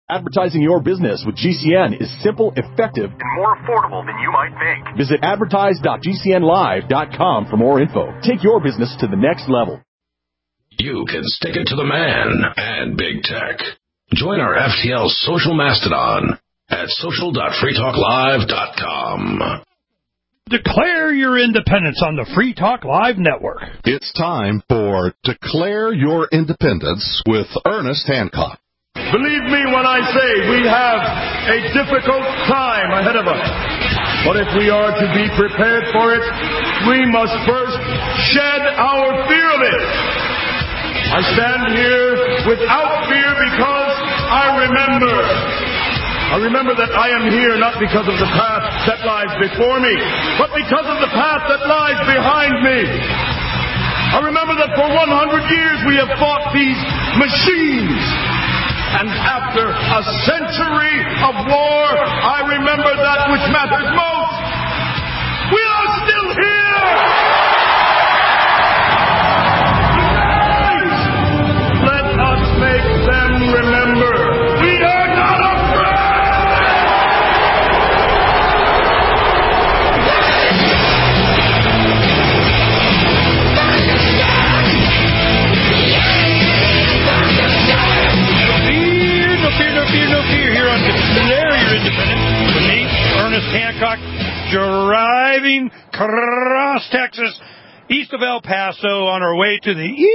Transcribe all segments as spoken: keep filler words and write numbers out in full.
Advertising your business with G C N is simple, effective, and more affordable than you might think. Visit advertise dot g c n live dot com for more info. Take your business to the next level. You can stick it to the man and big tech. Join our F T L social mastodon at social dot free talk live dot com. Declare your independence on the Free Talk Live Network. It's time for Declare Your Independence with Ernest Hancock. Believe me when I say we have a difficult time ahead of us. But if we are to be prepared for it, we must first shed our fear of it. I stand here without fear because I remember. I remember that I am here not because of the path that lies before me, but because of the path that lies behind me. I remember that for one hundred years we have fought these machines. And after a century of war, I remember that which matters most. We are still here! Let us make them remember. We are not afraid! No fear here on Declare Your Independence with me, Ernest Hancock, driving across Texas, east of El Paso, on our way to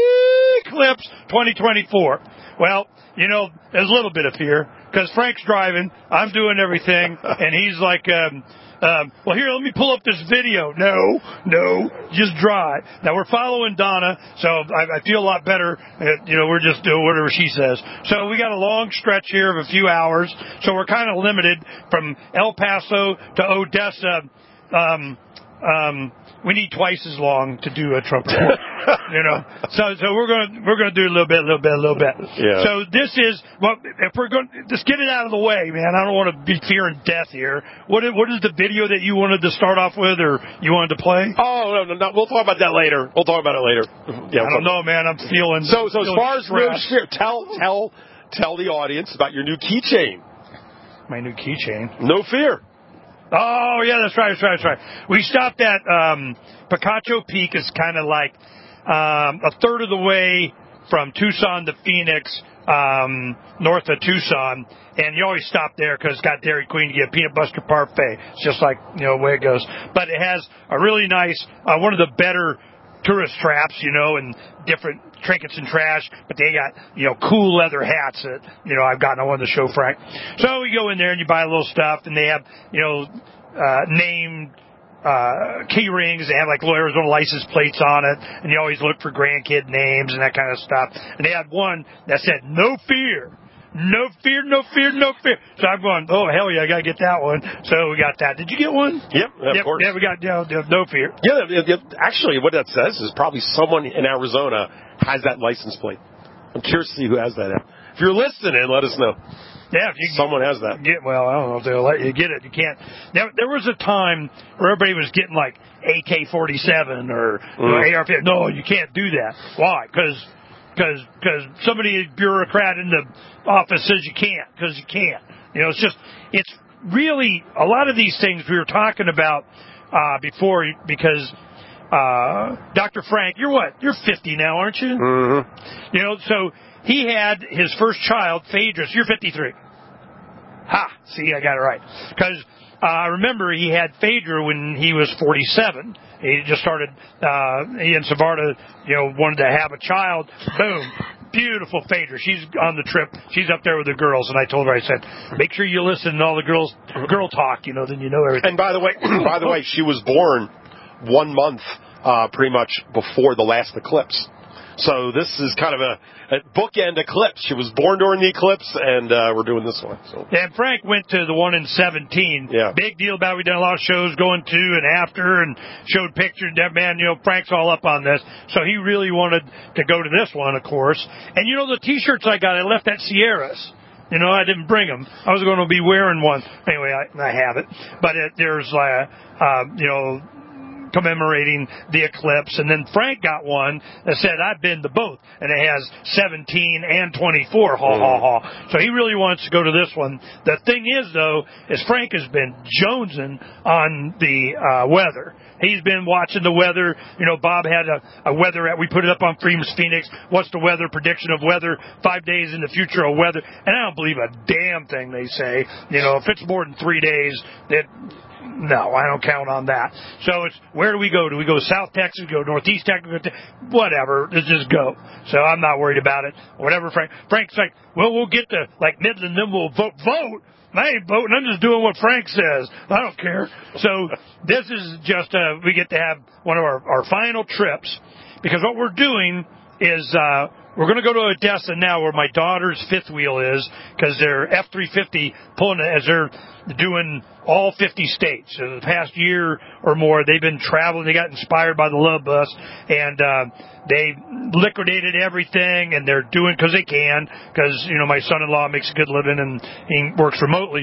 the Eclipse twenty twenty-four. Well, you know, there's a little bit of fear, because Frank's driving, I'm doing everything, and he's like, um, um, well, here, let me pull up this video. No, no, just drive. Now, we're following Donna, so I, I feel a lot better. Uh, you know, we're just doing whatever she says. So we got a long stretch here of a few hours, so we're kind of limited from El Paso to Odessa. Um, um, we need twice as long to do a Trump report, you know. So, so we're going we're going to do a little bit, a little bit, a little bit. Yeah. So this is well, if we're going just get it out of the way, man. I don't want to be fearing death here. What is, what is the video that you wanted to start off with, or you wanted to play? Oh no, no, no. We'll talk about that later. We'll talk about it later. Yeah. I don't know, man. I'm feeling so. So feeling as far as no fear, tell tell tell the audience about your new keychain. My new keychain. No fear. Oh, yeah, that's right, that's right, that's right. We stopped at um, Picacho Peak. Is kind of like um, a third of the way from Tucson to Phoenix, um, north of Tucson. And you always stop there because it's got Dairy Queen to get a peanut butter parfait. It's just like, you know, the way it goes. But it has a really nice, uh, one of the better tourist traps, you know, and different trinkets and trash, but they got, you know, cool leather hats that, you know, I've gotten. I wanted to show Frank. So you go in there and you buy a little stuff, and they have, you know, uh, named uh, key rings. They have like Arizona license plates on it, and you always look for grandkid names and that kind of stuff. And they had one that said, "No fear." No fear, no fear, no fear. So I'm going, oh, hell yeah, I got to get that one. So we got that. Did you get one? Yep, of yep, course. Yeah, we got you know, no fear. Yeah, actually, what that says is probably someone in Arizona has that license plate. I'm curious to see who has that. If you're listening, let us know. Yeah, if you someone has that. Get, well, I don't know if they'll let you get it. You can't. There, there was a time where everybody was getting like A K forty-seven or mm. you know, A R fifty. No, you can't do that. Why? Because Because because somebody, bureaucrat in the office says you can't, because you can't. You know, it's just, it's really, a lot of these things we were talking about uh, before, because uh, Doctor Frank, you're what? You're fifty now, aren't you? Mm-hmm. You know, so he had his first child, Phaedra. You're fifty-three. Ha! See, I got it right. Because uh, I remember he had Phaedra when he was forty-seven. He just started, uh, he and Savarda, you know, wanted to have a child. Boom. Beautiful Phaedra. She's on the trip. She's up there with the girls. And I told her, I said, make sure you listen to all the girls, girl talk, you know, then you know everything. And by the way, by the way, she was born one month, uh, pretty much before the last eclipse. So this is kind of a, a bookend eclipse. She was born during the eclipse, and uh, we're doing this one. So. And Frank went to the one in seventeen. Yeah. Big deal about it. We done a lot of shows going to and after, and showed pictures. That man, you know, Frank's all up on this. So he really wanted to go to this one, of course. And you know the T-shirts I got, I left at Sierra's. You know, I didn't bring them. I was going to be wearing one. Anyway, I, I have it. But it, there's, uh, uh, you know, commemorating the eclipse. And then Frank got one that said, I've been to both. And it has seventeen and twenty-four. Ha, ha, ha. So he really wants to go to this one. The thing is, though, is Frank has been jonesing on the uh, weather. He's been watching the weather. You know, Bob had a, a weather at, we put it up on Freedom's Phoenix. What's the weather, prediction of weather, five days in the future of weather. And I don't believe a damn thing they say. You know, if it's more than three days, that, no, I don't count on that. So it's, where do we go? Do we go South Texas, go Northeast Texas, whatever, let's just go. So I'm not worried about it. Whatever Frank, Frank's like, well, we'll get to, like, Midland, then we'll vote, vote. I ain't voting. I'm just doing what Frank says. I don't care. So this is just, uh, we get to have one of our, our final trips, because what we're doing is, uh, we're going to go to Odessa now, where my daughter's fifth wheel is, because they're F three fifty pulling it as they're doing all fifty states. So the past year or more, they've been traveling. They got inspired by the Love Bus, and uh, they liquidated everything, and they're doing, because they can, because, you know, my son-in-law makes a good living and he works remotely.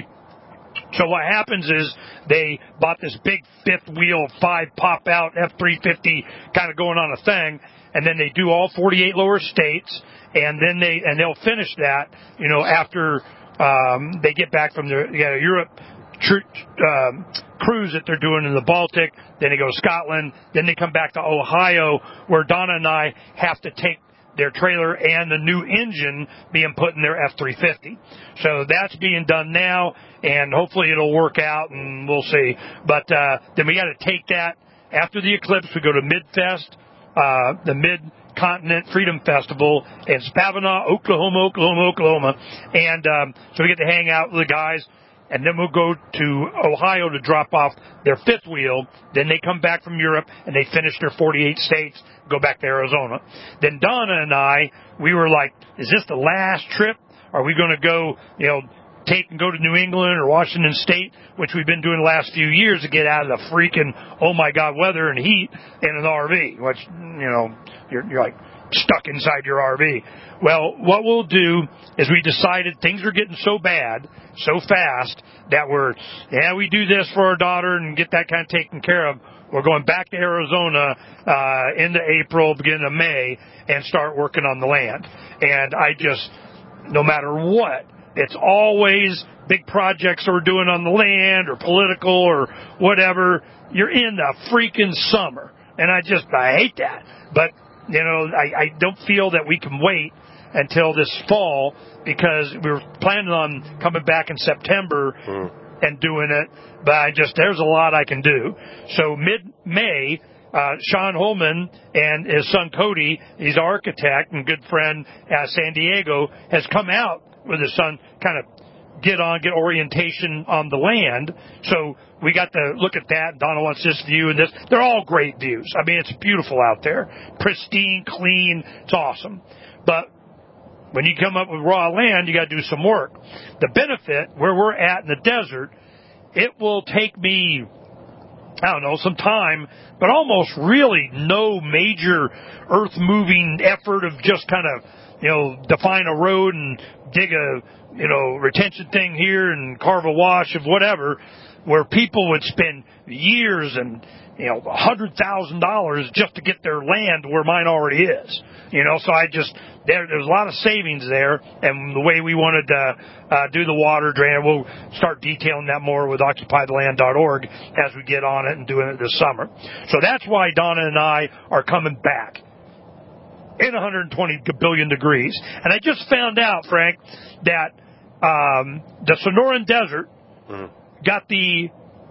So what happens is they bought this big fifth wheel, five pop out F three fifty kind of going on a thing, and then they do all forty-eight lower states, and then they and they'll finish that, you know, after um, they get back from their yeah, Europe tr- um, cruise that they're doing in the Baltic. Then they go to Scotland. Then they come back to Ohio, where Donna and I have to take their trailer and the new engine being put in their F three fifty. So that's being done now, and hopefully it'll work out, and we'll see. But uh, then we got to take that. After the eclipse, we go to MidFest, uh, the Mid-Continent Freedom Festival in Spavinaw, Oklahoma, Oklahoma, Oklahoma. And um, so we get to hang out with the guys. And then we'll go to Ohio to drop off their fifth wheel. Then they come back from Europe, and they finish their forty-eight states, go back to Arizona. Then Donna and I, we were like, is this the last trip? Are we going to go, you know, take and go to New England or Washington State, which we've been doing the last few years to get out of the freaking, oh, my God, weather and heat in an R V, which, you know, you're, you're like stuck inside your R V. Well, what we'll do is we decided things are getting so bad, so fast, that we're, yeah, we do this for our daughter and get that kind of taken care of. We're going back to Arizona uh, into April, beginning of May, and start working on the land. And I just, no matter what, it's always big projects that we're doing on the land or political or whatever. You're in the freaking summer. And I just, I hate that. But, you know, I, I don't feel that we can wait until this fall, because we were planning on coming back in September mm. and doing it. But I just, there's a lot I can do. So mid-May, uh, Sean Holman and his son Cody, he's an architect and good friend at San Diego, has come out with his son, kind of get on, get orientation on the land. So we got to look at that. Donna wants this view and this. They're all great views. I mean, it's beautiful out there. Pristine, clean. It's awesome. But when you come up with raw land, you got to do some work. The benefit, where we're at in the desert, it will take me, I don't know, some time, but almost really no major earth-moving effort of just kind of, you know, define a road and dig a, you know, retention thing here and carve a wash of whatever, where people would spend years and, you know, one hundred thousand dollars just to get their land where mine already is. You know, so I just, there, there's a lot of savings there, and the way we wanted to uh, do the water drain, we'll start detailing that more with occupy the land dot org as we get on it and doing it this summer. So that's why Donna and I are coming back in one hundred twenty billion degrees. And I just found out, Frank, that um, the Sonoran Desert mm. got the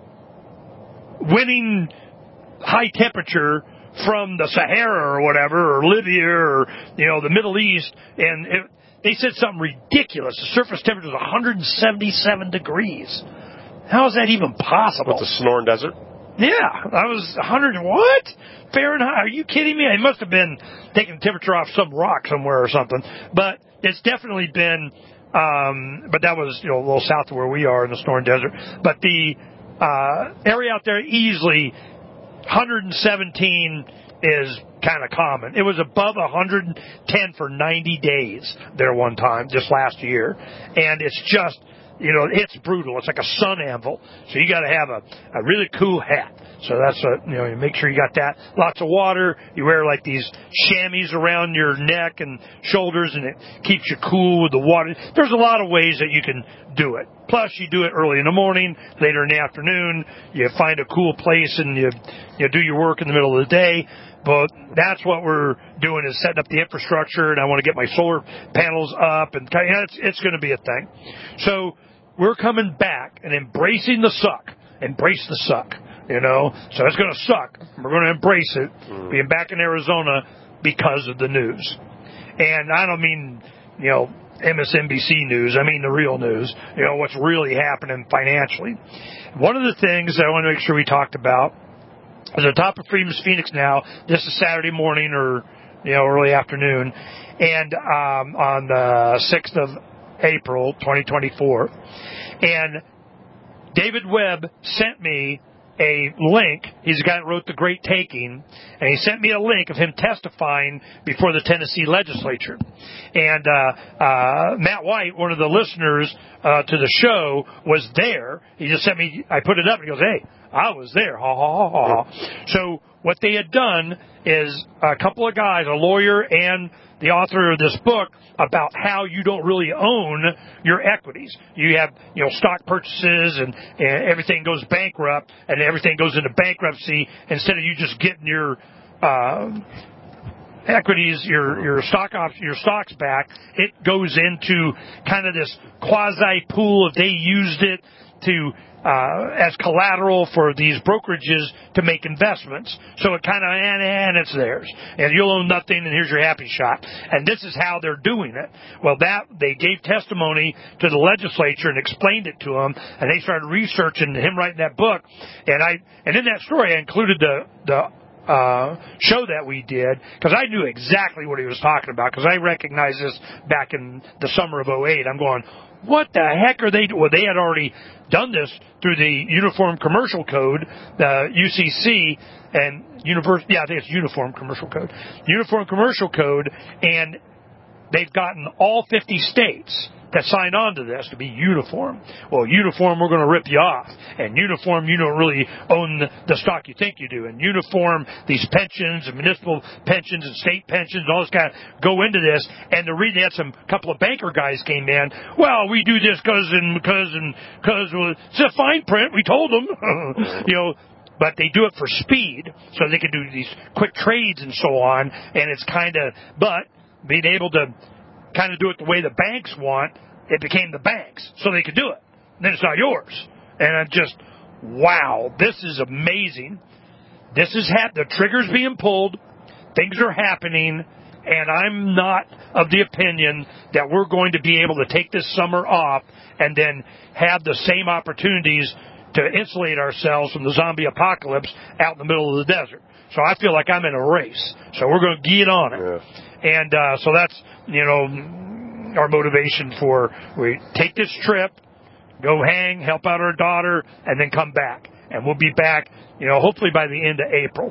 winning high temperature from the Sahara or whatever, or Libya, or, you know, the Middle East, and it, they said something ridiculous. The surface temperature is one hundred seventy-seven degrees. How is that even possible? What, the Sonoran Desert? Yeah, I was one hundred, what? Fahrenheit? Are you kidding me? It must have been taking the temperature off some rock somewhere or something. But it's definitely been, um, but that was, you know, a little south of where we are in the Sonoran Desert. But the uh, area out there easily, one hundred seventeen is kind of common. It was above one hundred ten for ninety days there one time, just last year. And it's just you know, it's brutal. It's like a sun anvil. So you got to have a, a really cool hat. So that's a, you know, you make sure you got that. Lots of water. You wear like these chamois around your neck and shoulders, and it keeps you cool with the water. There's a lot of ways that you can do it. Plus, you do it early in the morning, later in the afternoon. You find a cool place and you, you do your work in the middle of the day. But that's what we're doing, is setting up the infrastructure, and I want to get my solar panels up, and you know, it's, it's going to be a thing. So we're coming back and embracing the suck. Embrace the suck, you know. So it's going to suck. We're going to embrace it, mm. being back in Arizona because of the news. And I don't mean, you know, M S N B C news. I mean the real news, you know, what's really happening financially. One of the things that I want to make sure we talked about is the top of Freedom's Phoenix now. This is Saturday morning or, you know, early afternoon, and um, on the sixth of April, twenty twenty-four. And David Webb sent me a link. He's the guy that wrote The Great Taking, and he sent me a link of him testifying before the Tennessee legislature. And uh, uh, Matt White, one of the listeners uh, to the show, was there. He just sent me, I put it up, and he goes, hey, I was there, ha, ha, ha, ha. So what they had done is a couple of guys, a lawyer and the author of this book, about how you don't really own your equities. You have, you know, stock purchases and, and everything goes bankrupt and everything goes into bankruptcy instead of you just getting your uh, equities, your your stock op- your stocks back. It goes into kind of this quasi pool if they used it to uh, as collateral for these brokerages to make investments. So it kind of, and, and it's theirs. And you'll own nothing, and here's your happy shot. And this is how they're doing it. Well, that, they gave testimony to the legislature and explained it to them, and they started researching him writing that book. And I, and in that story, I included the, the, Uh, show that we did, because I knew exactly what he was talking about, because I recognized this back in the summer of oh eight. I'm going, what the heck are they doing? Well, they had already done this through the Uniform Commercial Code, the U C C, and universe, yeah, I think it's Uniform Commercial Code. Uniform Commercial Code, and they've gotten all fifty states that signed on to this to be uniform. Well, uniform, we're going to rip you off. And uniform, you don't really own the, the stock you think you do. And uniform, these pensions and municipal pensions and state pensions and all this kind of go into this. And the reason, they had some couple of banker guys came in. Well, we do this because and because and because it's a fine print. We told them, you know. But they do it for speed, so they can do these quick trades and so on. And it's kind of, but being able to kind of do it the way the banks want, it became the banks, so they could do it. And then it's not yours. And I'm just, wow, this is amazing. This is hap- the trigger's being pulled, things are happening, and I'm not of the opinion that we're going to be able to take this summer off and then have the same opportunities to insulate ourselves from the zombie apocalypse out in the middle of the desert. So I feel like I'm in a race. So we're going to get on it. Yeah. And uh, so that's, you know, our motivation for, we take this trip, go hang, help out our daughter, and then come back. And we'll be back, you know, hopefully by the end of April.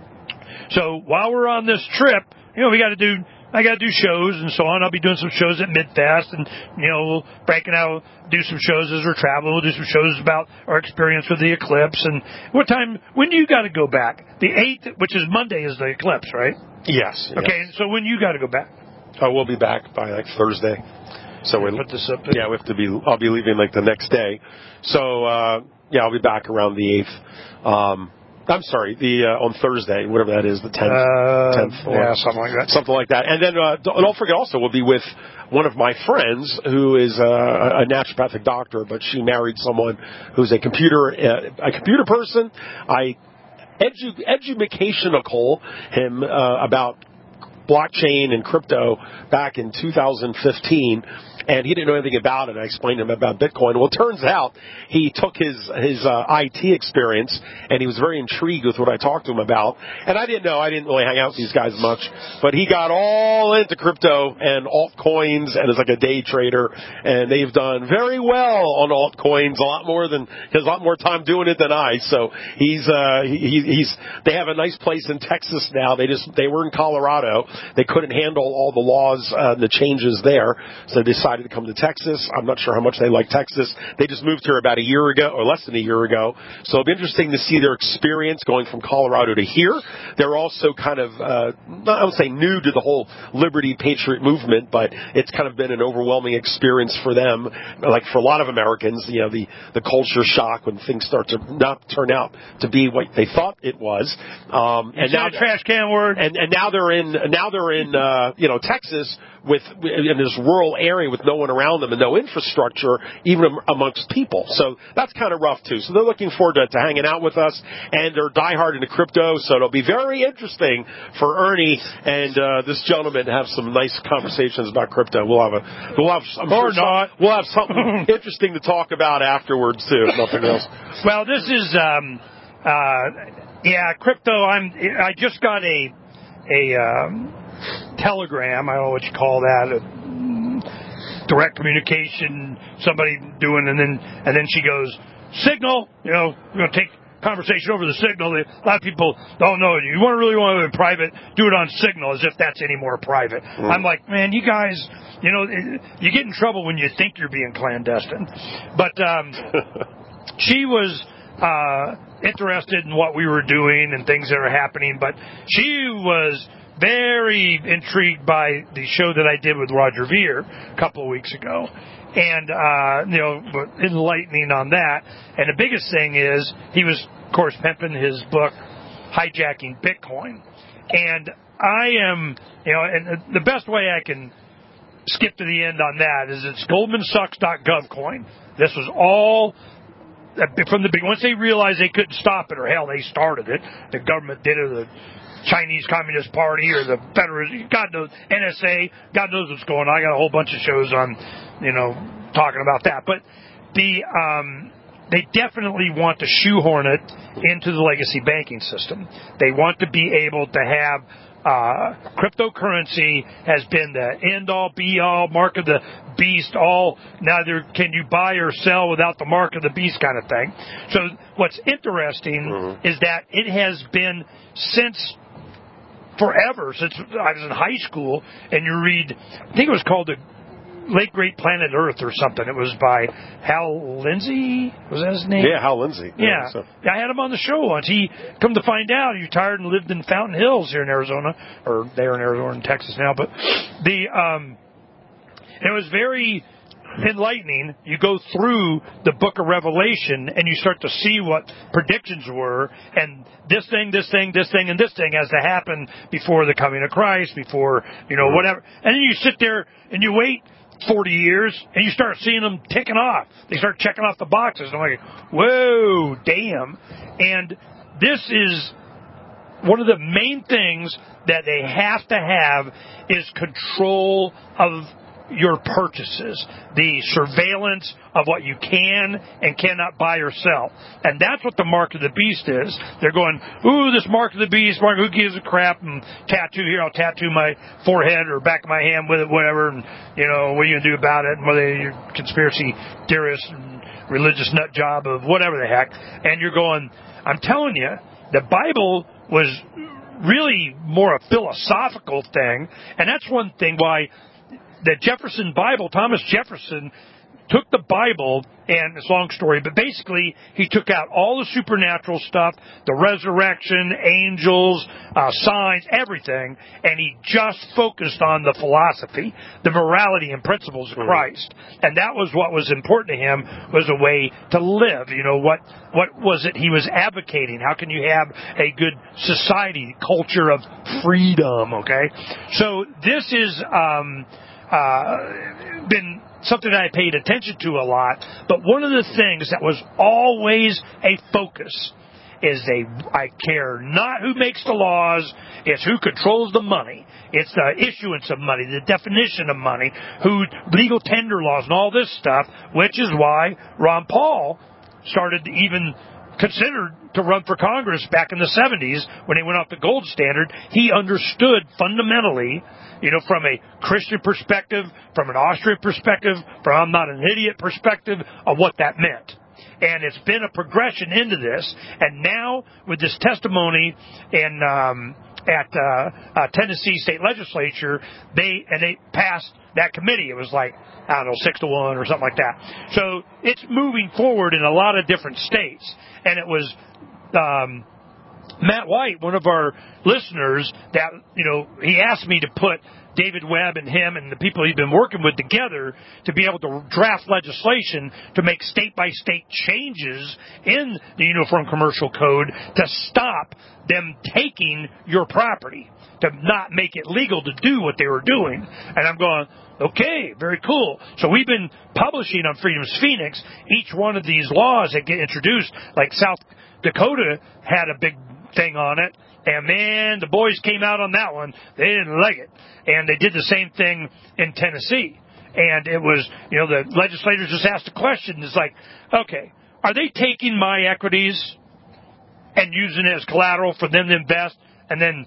So while we're on this trip, you know, we got to do, I got to do shows and so on. I'll be doing some shows at Midfest, and, you know, we'll break it out, do some shows as we're traveling. We'll do some shows about our experience with the eclipse. And what time, when do you got to go back? The eighth, which is Monday, is the eclipse, right? Yes. Okay, yes. So when you got to go back? Oh, we'll be back by like Thursday. So we put this up. Yeah, we have to be. I'll be leaving like the next day. So uh, yeah, I'll be back around the eighth. Um, I'm sorry, the uh, on Thursday, whatever that is, the tenth, uh, tenth, yeah, something like that, something like that. And then uh, don't forget, also we'll be with one of my friends who is uh, a naturopathic doctor, but she married someone who's a computer uh, a computer person. I edu- educationical him uh, about blockchain and crypto back in two thousand fifteen, and he didn't know anything about it. I explained to him about Bitcoin. Well, it turns out he took his his uh, I T experience, and he was very intrigued with what I talked to him about. And I didn't know. I didn't really hang out with these guys much, but he got all into crypto and altcoins, and is like a day trader, and they've done very well on altcoins, a lot more than, he has a lot more time doing it than I. So he's uh, he, he's they have a nice place in Texas now. They just they were in Colorado. they couldn't handle all the laws, uh, the changes there, so they decided to come to Texas. I'm not sure how much they like Texas. They just moved here about a year ago, or less than a year ago. So it'll be interesting to see their experience going from Colorado to here. They're also kind of, uh, not, I would say new to the whole liberty patriot movement, but it's kind of been an overwhelming experience for them. Like for a lot of Americans, you know, the, the culture shock when things start to not turn out to be what they thought it was. Um, and now trash can word. And, and now they're in, now they're in, uh, you know, Texas with, in this rural area with no one around them and no infrastructure, even amongst people. So that's kind of rough too. So they're looking forward to, to hanging out with us, and they're diehard into crypto. So it'll be very interesting for Ernie and, uh, this gentleman to have some nice conversations about crypto. We'll have a, we'll have, I'm or sure not. Some, we'll have something interesting to talk about afterwards too, if nothing else. Well, this is, um, uh, yeah, crypto. I'm, I just got a, a, um, telegram, I don't know what you call that, a direct communication, somebody doing, and then and then she goes, Signal, you know, we're going to take conversation over the Signal. A lot of people don't know, you want to really want to be private, do it on Signal, as if that's any more private. Mm. I'm like, man, you guys, you know, you get in trouble when you think you're being clandestine. But um, she was uh, interested in what we were doing and things that are happening, but she was very intrigued by the show that I did with Roger Ver a couple of weeks ago, and uh, you know, enlightening on that. And the biggest thing is he was, of course, pimping his book, Hijacking Bitcoin. And I am, you know, and the best way I can skip to the end on that is it's goldman sachs dot gov coin. This was all from the beginning. Once they realized they couldn't stop it, or hell, they started it. The government did it. The Chinese Communist Party or the Federal, God knows, N S A, God knows what's going on. I got a whole bunch of shows on, you know, talking about that. But the um, they definitely want to shoehorn it into the legacy banking system. They want to be able to have uh, cryptocurrency has been the end-all, be-all, mark of the beast, all neither can you buy or sell without the mark of the beast kind of thing. So what's interesting mm-hmm. is that it has been since forever, since I was in high school, and you read, I think it was called the Late Great Planet Earth or something. It was by Hal Lindsey. Was that his name? Yeah, Hal Lindsey. Yeah. yeah. So. I had him on the show once. He, come to find out, he retired and lived in Fountain Hills here in Arizona, or there in Arizona, in Texas now. But the um, it was very enlightening. You go through the book of Revelation and you start to see what predictions were, and this thing, this thing, this thing, and this thing has to happen before the coming of Christ, before, you know, whatever. And then you sit there and you wait forty years and you start seeing them ticking off. They start checking off the boxes. And I'm like, whoa, damn. And this is one of the main things that they have to have is control of your purchases, the surveillance of what you can and cannot buy or sell. And that's what the mark of the beast is. They're going, ooh, this mark of the beast, mark, who gives a crap, and tattoo here, I'll tattoo my forehead or back of my hand with it, whatever, and, you know, what are you going to do about it, and whether you're a conspiracy theorist and religious nut job of whatever the heck. And you're going, I'm telling you, the Bible was really more a philosophical thing, and that's one thing why the Jefferson Bible, Thomas Jefferson took the Bible, and it's a long story, but basically he took out all the supernatural stuff, the resurrection, angels, uh, signs, everything, and he just focused on the philosophy, the morality and principles of Christ. And that was what was important to him, was a way to live. You know, what what was it he was advocating? How can you have a good society, culture of freedom, okay? So this is um, uh, been something that I paid attention to a lot, but one of the things that was always a focus is they, I care not who makes the laws, it's who controls the money. It's the issuance of money, the definition of money, who legal tender laws and all this stuff, which is why Ron Paul started to even considered to run for Congress back in the seventies when he went off the gold standard. He understood fundamentally, you know, from a Christian perspective, from an Austrian perspective, from I'm not an idiot perspective, of what that meant. And it's been a progression into this. And now, with this testimony in um, at uh, uh, Tennessee State Legislature, they and they passed that committee. It was like, I don't know, six to one or something like that. So it's moving forward in a lot of different states. And it was um, Matt White, one of our listeners, that, you know, he asked me to put David Webb and him and the people he's been working with together to be able to draft legislation to make state-by-state changes in the Uniform Commercial Code to stop them taking your property, to not make it legal to do what they were doing. And I'm going, okay, very cool. So we've been publishing on Freedom's Phoenix each one of these laws that get introduced. Like South Dakota had a big thing on it, and man, the boys came out on that one. They didn't like it. And they did the same thing in Tennessee. And it was, you know, the legislators just asked a question. It's like, okay, are they taking my equities and using it as collateral for them to invest? And then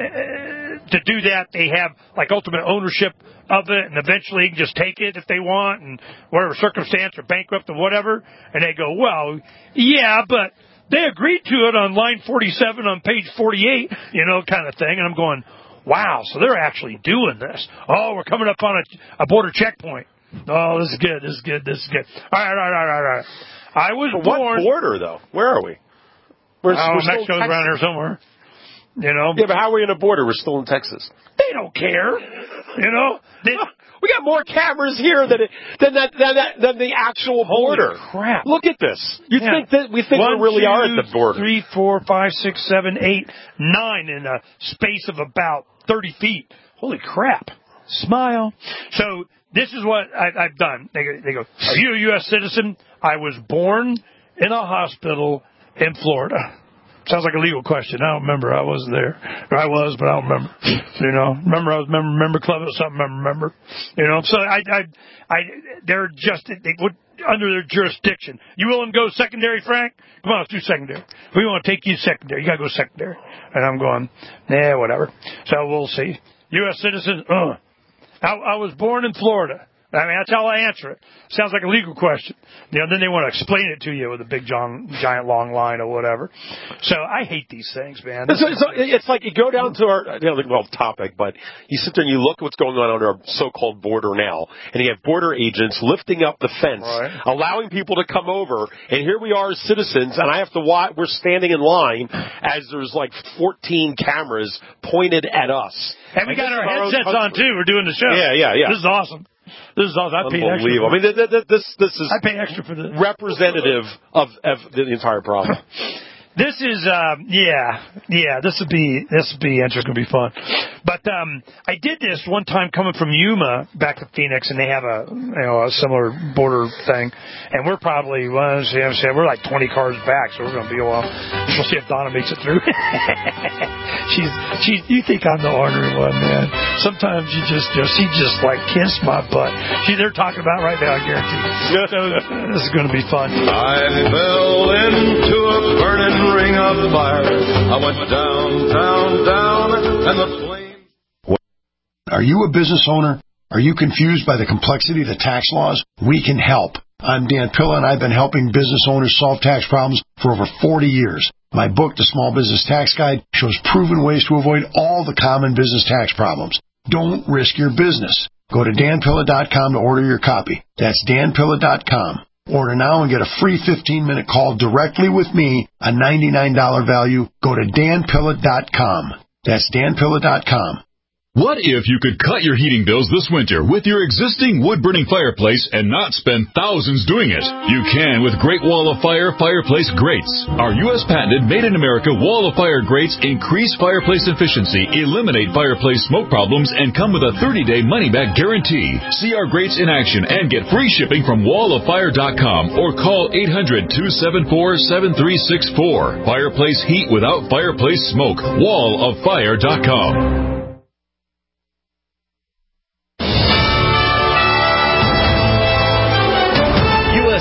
uh, to do that, they have like ultimate ownership of it, and eventually can just take it if they want, and whatever circumstance, or bankrupt or whatever. And they go, well, yeah, but they agreed to it on line forty-seven on page forty-eight, you know, kind of thing. And I'm going, wow, so they're actually doing this. Oh, we're coming up on a, a border checkpoint. Oh, this is good, this is good, this is good. All right, all right, all right, all right. I was but born... What border, though? Where are we? We're, oh, we're Mexico's around here somewhere. You know? Yeah, but how are we in a border? We're still in Texas. They don't care. You know? They, we got more cameras here than than that than, that, than the actual border. Holy crap! Look at this. You yeah. think that we think One, we really two, are at the border? Three, four, five, six, seven, eight, nine in a space of about thirty feet. Holy crap! Smile. So this is what I, I've done. They, they go, "Are you a U S citizen?" I was born in a hospital in Florida. Sounds like a legal question. I don't remember. I wasn't there. Or I was, but I don't remember. You know, remember I was member member club or something. I remember. You know, so I, I, I, they're just they would under their jurisdiction. You willing to go secondary, Frank? Come on, let's do secondary. We want to take you secondary. You gotta go secondary. And I'm going, nah, whatever. So we'll see. U S citizen. Uh, I, I was born in Florida. I mean, that's how I answer it. Sounds like a legal question. You know, then they want to explain it to you with a big John, giant long line or whatever. So I hate these things, man. It's, it's, it's like you go down to our, you know, well, topic, but you sit there and you look at what's going on on our so-called border now, and you have border agents lifting up the fence, right, allowing people to come over, and here we are as citizens, and I have to watch, we're standing in line as there's like fourteen cameras pointed at us. And we and got our headsets our on, too. We're doing the show. Yeah, yeah, yeah. This is awesome. This is awesome. I pay extra. Unbelievable. I mean, th- th- this this is I pay extra for this. Representative of, of the entire problem. This is, um, yeah, yeah, this would be, this would be interesting, going to be fun. But, um, I did this one time coming from Yuma back to Phoenix, and they have a, you know, a similar border thing. And we're probably, well, see, I'm saying, we're like twenty cars back, so we're going to be a while. We'll see if Donna makes it through. she's, she, you think I'm the ornery one, man. Sometimes you just, you know, she just like kissed my butt. She, they're talking about right now, I guarantee. So, this is going to be fun. I fell into a burning ring of fire. I went down, down, down, and the flame. Are you a business owner? Are you confused by the complexity of the tax laws? We can help. I'm Dan Pilla, and I've been helping business owners solve tax problems for over forty years. My book, The Small Business Tax Guide, shows proven ways to avoid all the common business tax problems. Don't risk your business. Go to dan pilla dot com to order your copy. That's dan pilla dot com. Order now and get a free fifteen-minute call directly with me, a ninety-nine dollars value. Go to dan pilla dot com. That's dan pilla dot com. What if you could cut your heating bills this winter with your existing wood-burning fireplace and not spend thousands doing it? You can with Great Wall of Fire Fireplace Grates. Our U S patented made-in-America Wall of Fire grates increase fireplace efficiency, eliminate fireplace smoke problems, and come with a thirty-day money-back guarantee. See our grates in action and get free shipping from wall of fire dot com or call eight hundred, two seven four, seven three six four. Fireplace heat without fireplace smoke. wall of fire dot com.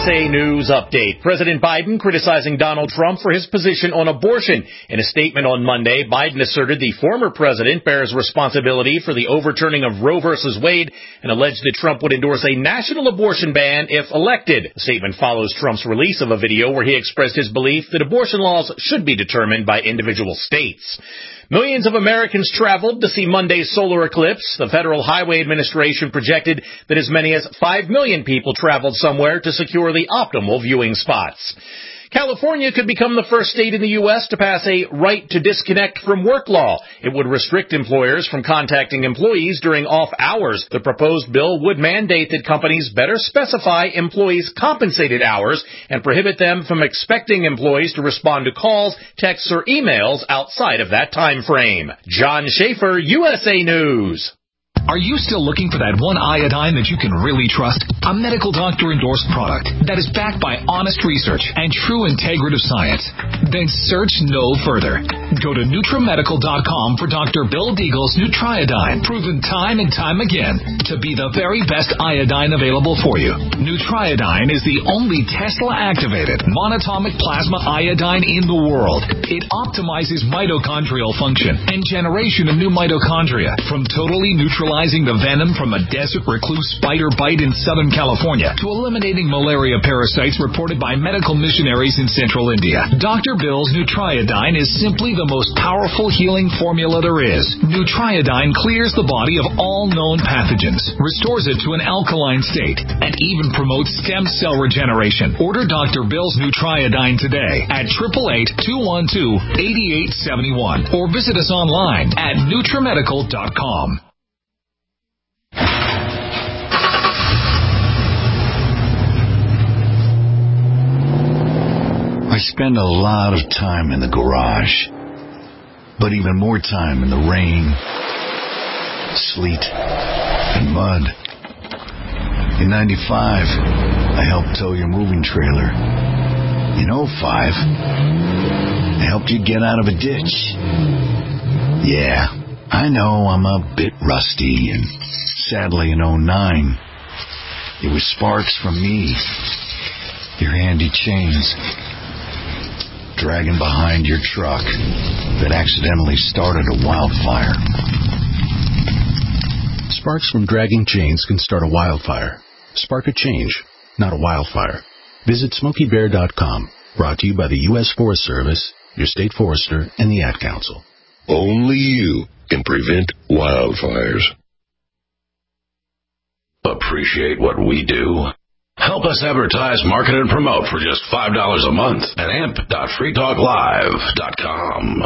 A News Update. President Biden criticizing Donald Trump for his position on abortion. In a statement on Monday, Biden asserted the former president bears responsibility for the overturning of Roe versus Wade and alleged that Trump would endorse a national abortion ban if elected. The statement follows Trump's release of a video where he expressed his belief that abortion laws should be determined by individual states. Millions of Americans traveled to see Monday's solar eclipse. The Federal Highway Administration projected that as many as five million people traveled somewhere to secure the optimal viewing spots. California could become the first state in the U S to pass a right to disconnect from work law. It would restrict employers from contacting employees during off hours. The proposed bill would mandate that companies better specify employees' compensated hours and prohibit them from expecting employees to respond to calls, texts, or emails outside of that time frame. John Schaefer, U S A News. Are you still looking for that one iodine that you can really trust? A medical doctor-endorsed product that is backed by honest research and true integrative science? Then search no further. Go to Nutramedical dot com for Doctor Bill Deagle's Nutriodine, proven time and time again to be the very best iodine available for you. Nutriodine is the only Tesla-activated monatomic plasma iodine in the world. It optimizes mitochondrial function and generation of new mitochondria from totally neutralizing the venom from a desert recluse spider bite in Southern California to eliminating malaria parasites reported by medical missionaries in central India. Doctor Bill's Nutriodine is simply the most powerful healing formula there is. Nutriodine clears the body of all known pathogens, restores it to an alkaline state, and even promotes stem cell regeneration. Order Doctor Bill's Nutriodine today at eight eight eight, two one two, eight eight seven one or visit us online at Nutramedical dot com. I spend a lot of time in the garage, but even more time in the rain, sleet, and mud. In ninety-five, I helped tow your moving trailer. In oh five, I helped you get out of a ditch. Yeah, I know I'm a bit rusty, and sadly in oh nine, it was sparks from me, your handy chains, dragging behind your truck that accidentally started a wildfire. Sparks from dragging chains can start a wildfire. Spark a change, not a wildfire. Visit Smokey Bear dot com. Brought to you by the U S Forest Service, your state forester, and the Ad Council. Only you can prevent wildfires. Appreciate what we do? Help us advertise, market, and promote for just five dollars a month at amp dot free talk live dot com.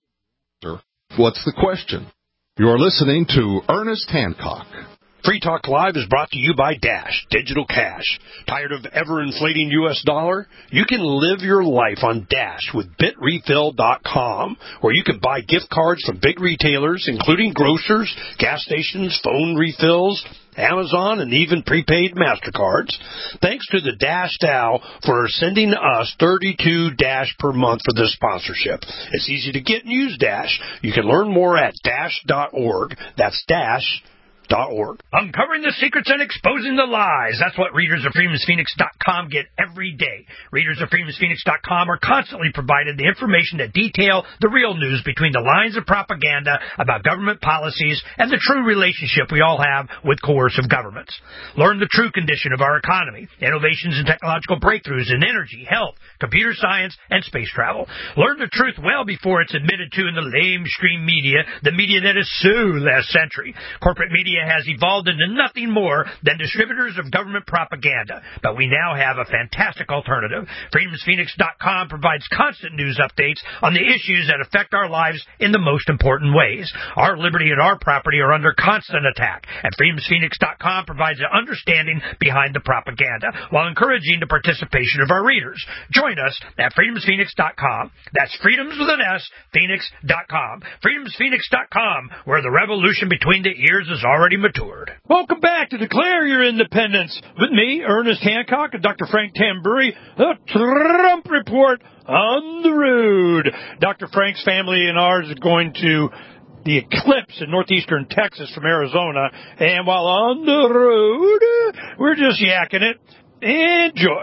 What's the question? You're listening to Ernest Hancock. Free Talk Live is brought to you by Dash Digital Cash. Tired of ever-inflating U S dollar? You can live your life on Dash with bit refill dot com, where you can buy gift cards from big retailers, including grocers, gas stations, phone refills, Amazon, and even prepaid MasterCards. Thanks to the Dash Dow for sending us thirty-two Dash per month for this sponsorship. It's easy to get and use Dash. You can learn more at dash dot org. That's Dash. Org. Uncovering the secrets and exposing the lies. That's what readers of Freedom's Phoenix dot com get every day. Readers of Freedom's Phoenix dot com are constantly provided the information that detail the real news between the lines of propaganda about government policies and the true relationship we all have with coercive governments. Learn the true condition of our economy, innovations and technological breakthroughs in energy, health, computer science, and space travel. Learn the truth well before it's admitted to in the lamestream media, the media that is so last century. Corporate media has evolved into nothing more than distributors of government propaganda, but we now have a fantastic alternative. Freedoms Phoenix dot com provides constant news updates on the issues that affect our lives in the most important ways. Our liberty and our property are under constant attack, and Freedoms Phoenix dot com provides an understanding behind the propaganda while encouraging the participation of our readers. Join us at Freedoms Phoenix dot com. That's Freedoms with an S, Phoenix dot com. Freedoms Phoenix dot com, where the revolution between the ears is already matured. Welcome back to Declare Your Independence with me, Ernest Hancock, and Doctor Frank Tamburri, the Trump Report on the road. Doctor Frank's family and ours are going to the eclipse in northeastern Texas from Arizona, and while on the road, we're just yakking it. Enjoy.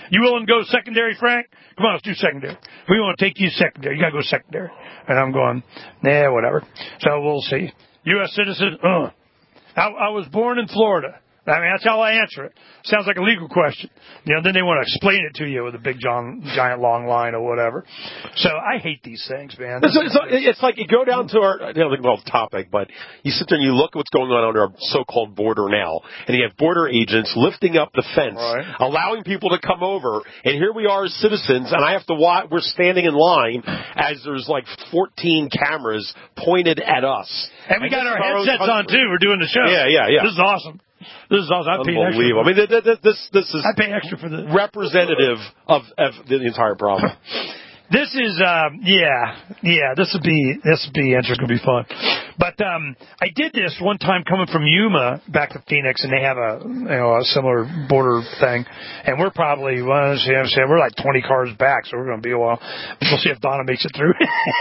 You willing to go secondary, Frank? Come on, let's do secondary. We want to take you secondary. You got to go secondary. And I'm going, nah, whatever. So we'll see. U S citizen, uh. I, I was born in Florida. I mean, that's how I answer it. Sounds like a legal question. You know, then they want to explain it to you with a big John, giant long line or whatever. So I hate these things, man. It's, it's, it's like you go down to our, I don't think about the topic, but you sit there and you look at what's going on under our so-called border now, and you have border agents lifting up the fence, right, allowing people to come over, and here we are as citizens, and I have to watch, we're standing in line as there's like fourteen cameras pointed at us. And we and got our headsets on, too. We're doing the show. Yeah, yeah, yeah. This is awesome. This is awesome. I pay extra. Unbelievable. I mean, this this is I pay extra for this. Representative of, of the entire problem. This is, um, yeah, yeah, this would be, this would be interesting, going to be fun. But, um, I did this one time coming from Yuma back to Phoenix, and they have a, you know, a similar border thing. And we're probably, well, see, I'm saying, we're like twenty cars back, so we're going to be a while. We'll see if Donna makes it through.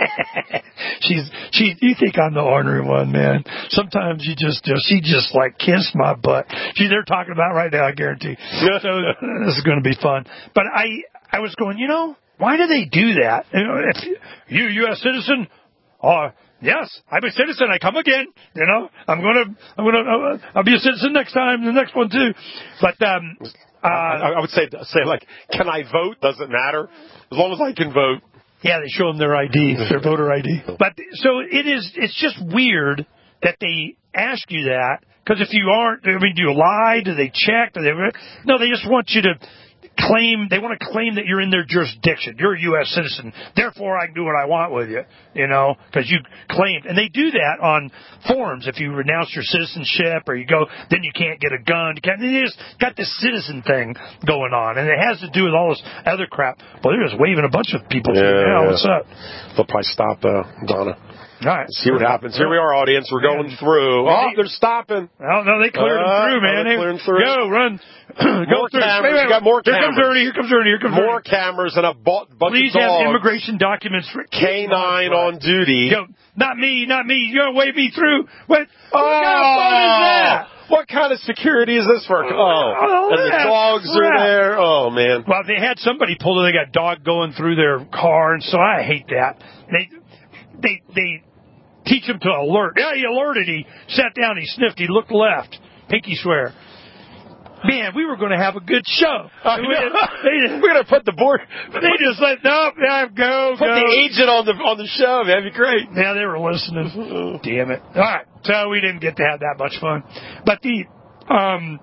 She's, she, you think I'm the ornery one, man. Sometimes you just, you know, she just like kissed my butt. She's there talking about it right now, I guarantee. So this is going to be fun. But I, I was going, you know, why do they do that? You know, if you, U S citizen, uh, yes, I'm a citizen. I come again. You know, I'm gonna, I'm gonna, uh, I'll be a citizen next time, the next one too. But um, uh, I, I would say, say like, can I vote? Doesn't matter as long as I can vote. Yeah, they show them their I D, their voter I D. But so it is. It's just weird that they ask you that, because if you aren't, I mean, do you lie? Do they check? Do they? No, they just want you to claim, they want to claim that you're in their jurisdiction. You're a U S citizen. Therefore, I can do what I want with you, you know, because you claimed. And they do that on forms. If you renounce your citizenship or you go, then you can't get a gun. You can't, they just got this citizen thing going on. And it has to do with all this other crap. Well, they're just waving a bunch of people yeah, through. Yeah, yeah. what's up? They'll probably stop, uh, Donna. All right. See what happens. Here we are, audience. We're going through. Oh, they're stopping. Oh, no, they cleared uh, them through, man. Oh, they're clearing through. Go, run. Go through. Cameras. Wait, wait, you got more here cameras. Here comes Ernie. Here comes Ernie. Here comes More Ernie. cameras and a bu- bunch Please of dogs. have immigration documents for K nine on duty. Yo, not me, not me. You're going to wave me through. What, oh, what kind of fun is that? What kind of security is this for? Oh, oh and the dogs crap. are there. Oh, man. Well, they had somebody pulled in. They got a dog going through their car, and so I hate that. They, they, they teach him to alert. Yeah, he alerted. He sat down. He sniffed. He looked left. Pinky swear. Man, we were going to have a good show. Uh, we, they, we're going to put the board. They just let no, yeah, go, put go. the agent on the on the show. That'd be great. Yeah, they were listening. Damn it! All right, so we didn't get to have that much fun. But the um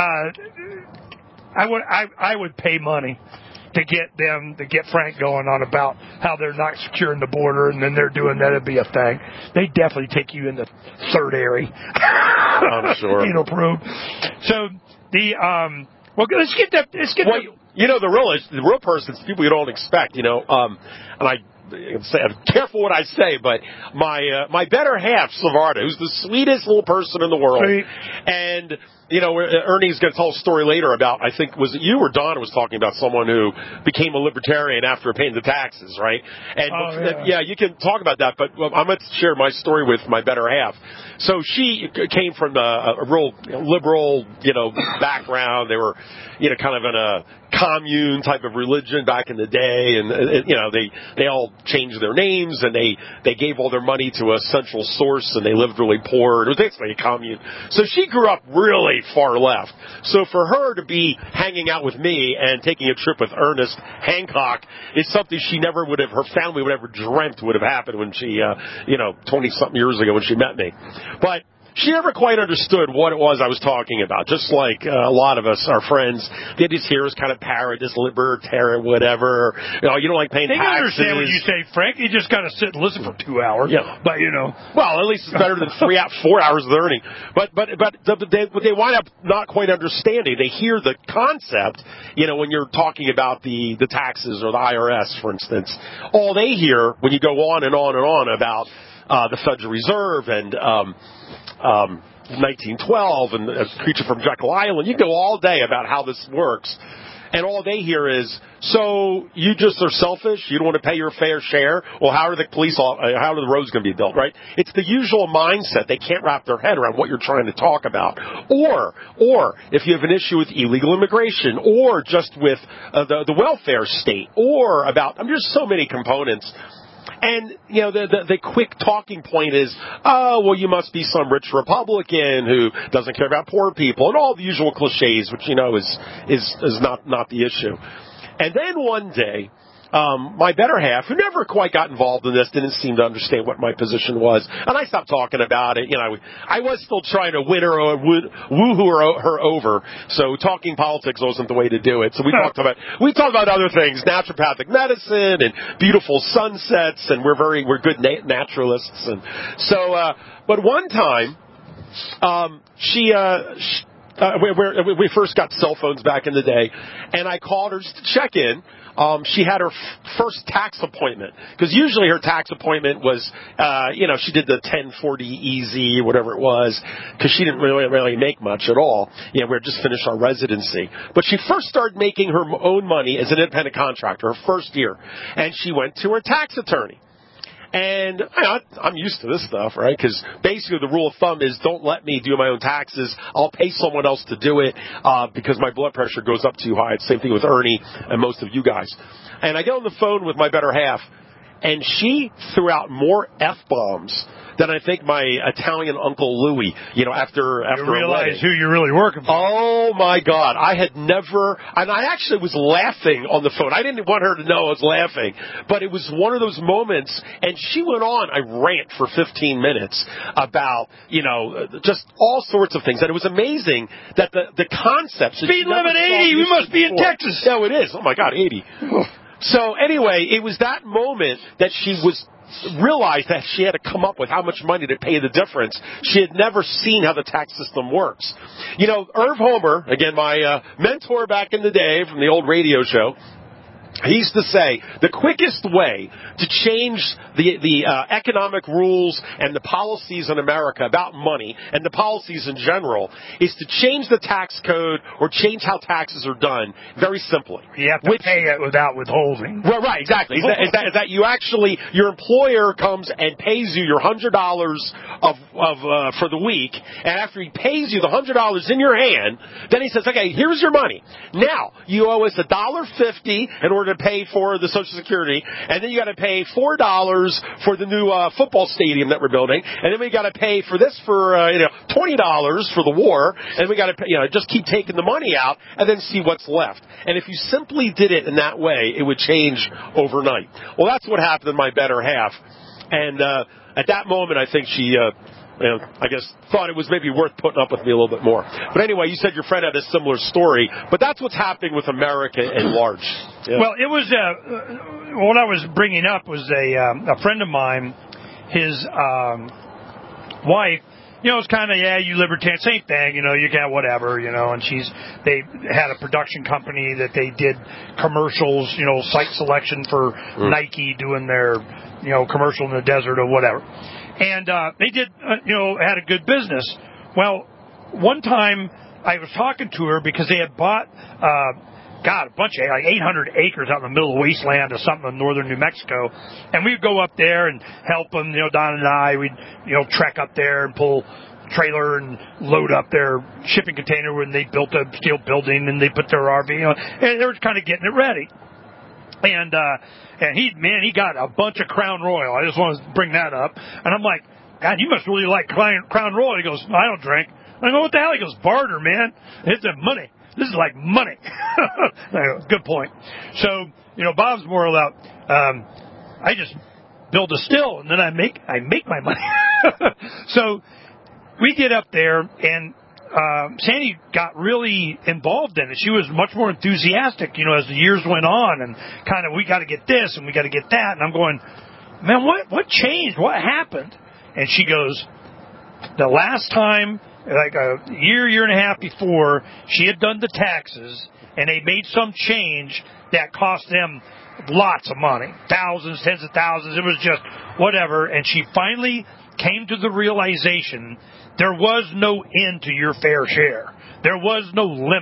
uh, I would I I would pay money to get them to get Frank going on about how they're not securing the border, and then they're doing that. It'd be a thing. They definitely take you in the third area. I'm sure. Anal probe. So. The um, well, let's get that. Let's get well, that. You know, the real the real person's people you don't expect. You know, um, and I. I'm careful what I say, but my uh, my better half, Slavarda, who's the sweetest little person in the world, Sweet. and you know, Ernie's going to tell a story later about, I think, was it you or Donna was talking about someone who became a libertarian after paying the taxes, right? And oh, yeah. yeah. yeah, you can talk about that, but I'm going to share my story with my better half. So she came from a, a real liberal, you know, background. They were, you know, kind of in a commune type of religion back in the day, and, and you know, they they all changed their names, and they they gave all their money to a central source, and they lived really poor. It was basically a commune. So she grew up really far left. So for her to be hanging out with me and taking a trip with Ernest Hancock is something she never would have, her family would ever dreamt would have happened when she, uh, you know, twenty something years ago when she met me. But she never quite understood what it was I was talking about. Just like uh, a lot of us, our friends, they just hear us kind of parrot this libertarian, whatever. You know, you don't like paying they taxes. They understand what you say, Frank. You just got to sit and listen for two hours. Yeah. But, you know. Well, at least it's better than three, four hours of learning. But, but, but they, they wind up not quite understanding. They hear the concept, you know, when you're talking about the, the taxes or the I R S, for instance. All they hear when you go on and on and on about uh, the Federal Reserve and, um, Um, nineteen twelve and a creature from Jekyll Island. You can go all day about how this works. And all they hear is, so you just are selfish? You don't want to pay your fair share? Well, how are the police, all, uh, how are the roads going to be built, right? It's the usual mindset. They can't wrap their head around what you're trying to talk about. Or, or if you have an issue with illegal immigration, or just with uh, the, the welfare state, or about, I mean, there's so many components. And, you know, the, the, the quick talking point is, oh, well, you must be some rich Republican who doesn't care about poor people, and all the usual cliches, which, you know, is, is, is not, not the issue. And then one day, Um, my better half, who never quite got involved in this, didn't seem to understand what my position was. And I stopped talking about it. You know, I was still trying to win her, or woo-hoo her, her over. So talking politics wasn't the way to do it. So we talked about, we talked about other things, naturopathic medicine and beautiful sunsets, and we're very, we're good na- naturalists. And so, uh, but one time, um, she, uh, she Uh, we, we first got cell phones back in the day, and I called her just to check in. Um, she had her f- first tax appointment, because usually her tax appointment was, uh, you know, she did the ten forty easy or whatever it was, because she didn't really really make much at all. You know, we had just finished our residency, but she first started making her own money as an independent contractor her first year, and she went to her tax attorney. And you know, I'm used to this stuff, right? Because basically the rule of thumb is don't let me do my own taxes. I'll pay someone else to do it uh, because my blood pressure goes up too high. It's the same thing with Ernie and most of you guys. And I get on the phone with my better half, and she threw out more F-bombs than I think my Italian Uncle Louie, you know, after after you realize who you're really working for. Oh, my God. I had never, and I actually was laughing on the phone. I didn't want her to know I was laughing, but it was one of those moments, and she went on a rant for fifteen minutes about, you know, just all sorts of things. And it was amazing that the, the concepts. Speed limit eighty, we must be in Texas. No, it is. Oh, my God, eighty. So anyway, it was that moment that she was realized that she had to come up with how much money to pay the difference. She had never seen how the tax system works. You know, Irv Homer, again, my uh, mentor back in the day from the old radio show, he used to say the quickest way to change the the uh, economic rules and the policies in America about money and the policies in general is to change the tax code or change how taxes are done very simply. You have to Which, pay it without withholding. Well, right, exactly. Is that, is, that, is that you actually, your employer comes and pays you your one hundred dollars of, of uh, for the week, and after he pays you the one hundred dollars in your hand, then he says, okay, here's your money. Now, you owe us one dollar fifty in order to pay for the Social Security, and then you got to pay four dollars for the new uh, football stadium that we're building, and then we got to pay for this for uh, you know twenty dollars for the war, and we got to you know just keep taking the money out and then see what's left. And if you simply did it in that way, it would change overnight. Well, that's what happened in my better half, and uh, at that moment, I think she. Uh, You know, I guess thought it was maybe worth putting up with me a little bit more. But anyway, you said your friend had a similar story, but that's what's happening with America at large. Yeah. Well, it was, uh, what I was bringing up was a, um, a friend of mine, his um, wife, you know, it's kind of, yeah, you libertarian, same thing, you know, you got whatever, you know, and she's, they had a production company that they did commercials, you know, site selection for mm. Nike doing their, you know, commercial in the desert or whatever. And uh, they did, uh, you know, had a good business. Well, one time I was talking to her because they had bought, uh, God, a bunch of, like eight hundred acres out in the middle of wasteland or something in northern New Mexico. And we'd go up there and help them, you know, Don and I, we'd, you know, trek up there and pull trailer and load up their shipping container when they built a steel building and they put their R V on. And they were kind of getting it ready. And, uh, and he, man, he got a bunch of Crown Royal. I just want to bring that up. And I'm like, God, you must really like Crown Royal. He goes, I don't drink. I go, what the hell? He goes, barter, man. It's a money. This is like money. Good point. So, you know, Bob's more about, um, I just build a still and then I make, I make my money. So we get up there and, Um, Sandy got really involved in it. She was much more enthusiastic, you know, as the years went on, and kind of, we got to get this and we got to get that. And I'm going, man, what what changed? What happened? And she goes, the last time, like a year, year and a half before, she had done the taxes, and they made some change that cost them lots of money, thousands, tens of thousands. It was just whatever. And she finally came to the realization there was no end to your fair share. There was no limit.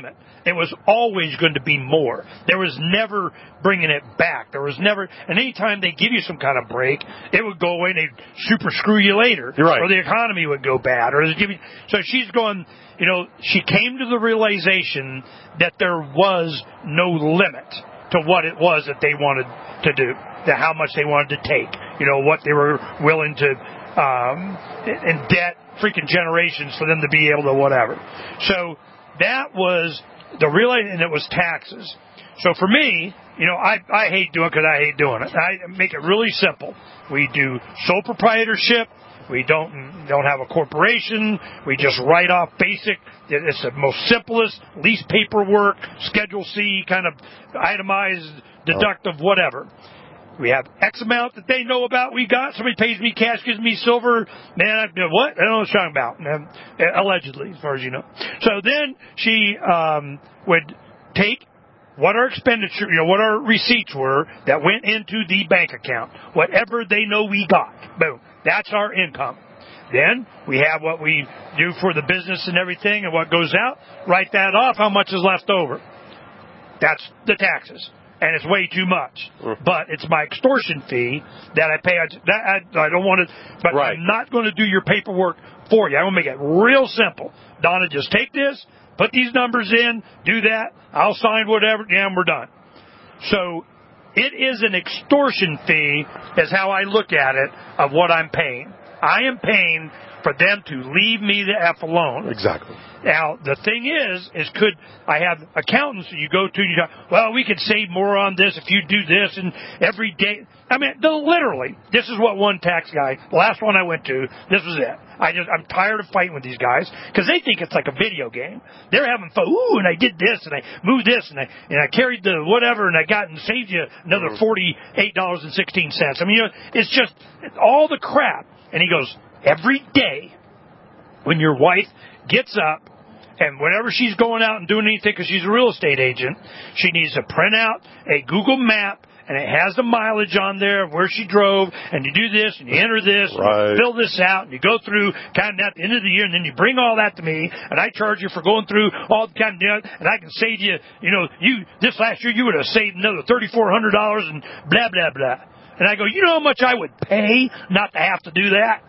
it was always going to be more. There was never bringing it back. There was never, and anytime they give you some kind of break, it would go away and they'd super screw you later. You're right. Or the economy would go bad. Or they'd give you, so she's going, you know, she came to the realization that there was no limit to what it was that they wanted to do, to how much they wanted to take, you know, what they were willing to, um, in debt, freaking generations for them to be able to whatever. So that was the real, and it was taxes. So for me, you know, I, I hate doing it because I hate doing it. I make it really simple. We do sole proprietorship. We don't don't have a corporation. We just write off basic. It's the most simplest, least paperwork, Schedule C kind of itemized, deductive, whatever. We have X amount that they know about. We got somebody pays me cash, gives me silver. Man, I, what? I don't know what you're talking about. Um, allegedly, as far as you know. So then she um, would take what our expenditure, you know, what our receipts were that went into the bank account, whatever they know we got. Boom. That's our income. Then we have what we do for the business and everything and what goes out. Write that off. How much is left over? That's the taxes. And it's way too much. But it's my extortion fee that I pay. That I, I don't want to, but right. I'm not going to do your paperwork for you. I'm going to make it real simple. Donna, just take this, put these numbers in, do that. I'll sign whatever, yeah, and we're done. So it is an extortion fee, is how I look at it, of what I'm paying. I am paying for them to leave me the F alone. Exactly. Now, the thing is, is could I have accountants that you go to, you go, well, we could save more on this if you do this, and every day. I mean, literally, this is what one tax guy, the last one I went to, this was it. I just, I'm tired of fighting with these guys, because they think it's like a video game. They're having fun. Ooh, and I did this, and I moved this, and I, and I carried the whatever, and I got and saved you another forty-eight dollars and sixteen cents. I mean, you know, it's just all the crap. And he goes, every day when your wife gets up, and whenever she's going out and doing anything, because she's a real estate agent, she needs to print out a Google map, and it has the mileage on there of where she drove, and you do this, and you enter this, right. and you fill this out, and you go through kind of at the end of the year, and then you bring all that to me, and I charge you for going through all the kind of, and I can save you, you know, you this last year you would have saved another thirty-four hundred dollars and blah, blah, blah. And I go, you know how much I would pay not to have to do that?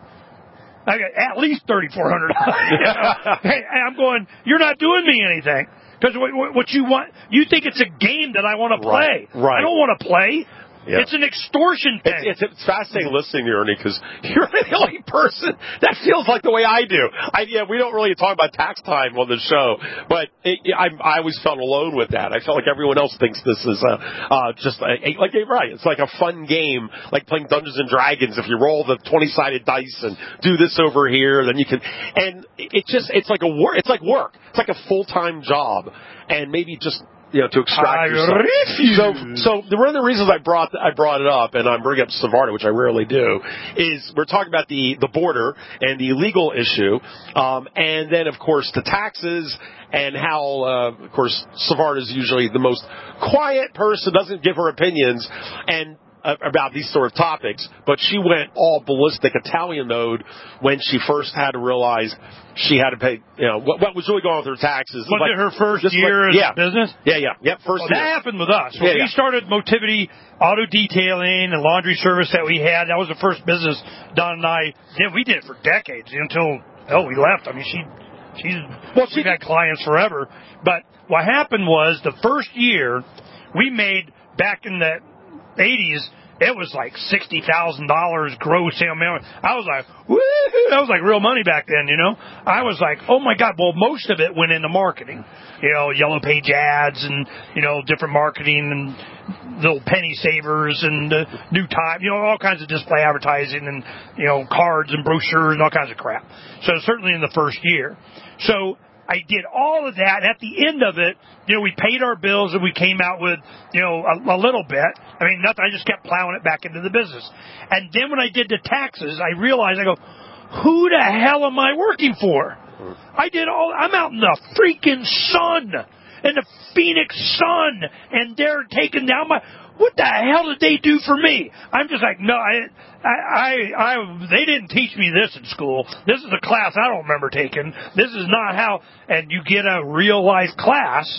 I got at least thirty-four hundred dollars. You know? Hey, I'm going, you're not doing me anything. Because what, what you want, you think it's a game that I want to play. Right, right. I don't want to play. Yeah. It's an extortion thing. It's, it's, it's fascinating listening to you, Ernie, because you're the only person that feels like the way I do. I, yeah, we don't really talk about tax time on the show, but it, I, I always felt alone with that. I felt like everyone else thinks this is a, uh, just a, a, like you're right. It's like a fun game, like playing Dungeons and Dragons. If you roll the twenty-sided dice and do this over here, then you can. And it just, it's like a work. It's like work. It's like a full-time job, and maybe just. You know, to extract I yourself. refuse. So, so the, one of the reasons I brought I brought it up, and I'm bringing up Savarda, which I rarely do, is we're talking about the the border and the legal issue, um, and then of course the taxes and how, uh, of course, Savarda is usually the most quiet person, doesn't give her opinions, and. Uh, about these sort of topics, but she went all ballistic Italian mode when she first had to realize she had to pay, you know, what, what was really going on with her taxes. Was like, it her first year like, in yeah. business? Yeah, yeah, yeah, first well, year. That happened with us. When yeah, we yeah. started Motivity Auto Detailing and laundry service that we had, that was the first business Don and I did. We did it for decades until, oh, we left. I mean, she, she's, well, we've had clients forever. But what happened was the first year we made back in the eighties, it was like sixty thousand dollars gross. I was like, woo! That was like real money back then, you know? I was like, oh my God. Well, most of it went into marketing. You know, yellow page ads and, you know, different marketing and little penny savers and uh, new time, you know, all kinds of display advertising and, you know, cards and brochures and all kinds of crap. So certainly in the first year. So I did all of that, and at the end of it, you know, we paid our bills, and we came out with, you know, a, a little bit. I mean, nothing. I just kept plowing it back into the business. And then when I did the taxes, I realized, I go, who the hell am I working for? I did all, I'm out in the freaking sun, in the Phoenix sun, and they're taking down my, what the hell did they do for me? I'm just like, no, I, I, I, I, they didn't teach me this in school. This is a class I don't remember taking. This is not how, and you get a real life class